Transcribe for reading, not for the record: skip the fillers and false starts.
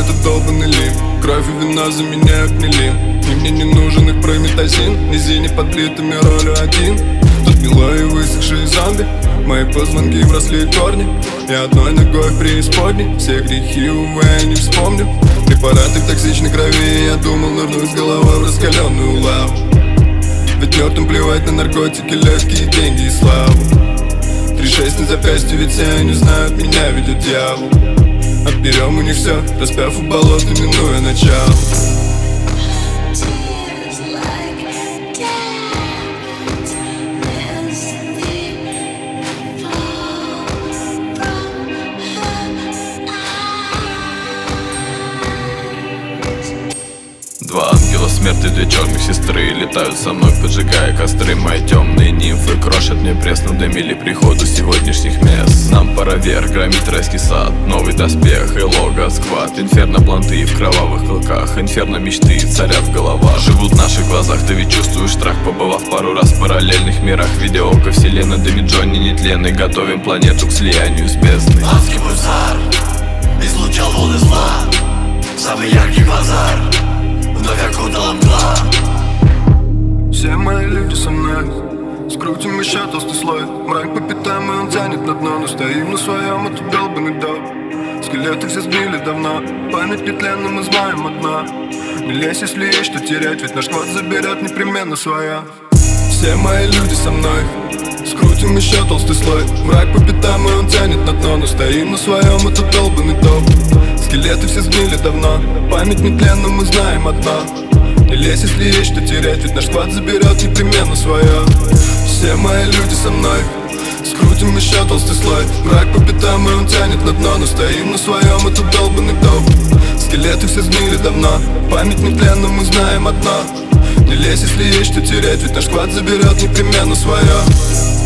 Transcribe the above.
этот долбанный лим. Кровь и вина заменяют милин. И мне не нужен их прометазин. Низине подлитыми ролью один. Тут гнилой и высохшие зомби. Мои позвонки вросли корни. Я одной ногой в преисподней. Все грехи, увы, я не вспомню. Препараты в токсичной крови. Я думал нырнуть с головой в раскаленную лаву. Ведь мертвым плевать на наркотики, легкие деньги и славу. 3-6 на запястье, ведь все они знают, меня ведет дьявол. Отберем у них все, распяв у болот, минуя начало. Два ангела смерти, две черных сестры летают со мной, поджигая костры. Мои темные нимфы крошат мне пресс, надымили приходу сегодняшних мест. Нам пора вверх, громить райский сад, новый доспех и лого сквад. Инферно планты в кровавых клыках, инферно мечты царят в головах. Живут в наших глазах, ты ведь чувствуешь страх, побывав пару раз в параллельных мирах. Видя око вселенной, дыми Джонни нетленный, готовим планету к слиянию с бездной. Адский пульсар излучал волны зла, самый яркий базар вновь окутала мгла. Все мои люди со мной, скрутим еще толстый слой. Мрак по пятам, и он тянет на дно. Но стоим на своем, а тут долбанный дом. Скелеты все сбили давно, память нетленна, мы знаем одно. Не лезь, если есть что терять, ведь наш квад заберет непременно свое. Все мои люди со мной, скрутим еще толстый слой. Мрак по пятам, и он тянет на дно. Но стоим на своем, а тут долбанный дом. Скелеты все сгнили давно, память нетленна, мы знаем одно. Не лезь, если есть что терять, ведь наш квад заберет непременно свое. Все мои люди со мной, скрутим еще толстый слой. Мрак по пятам, и он тянет на дно. Но стоим на своем, это долбанный дом. Скелеты все сгнили давно, память нетленна, мы знаем одно. Не лезь, если есть что терять, ведь наш квад заберет непременно свое.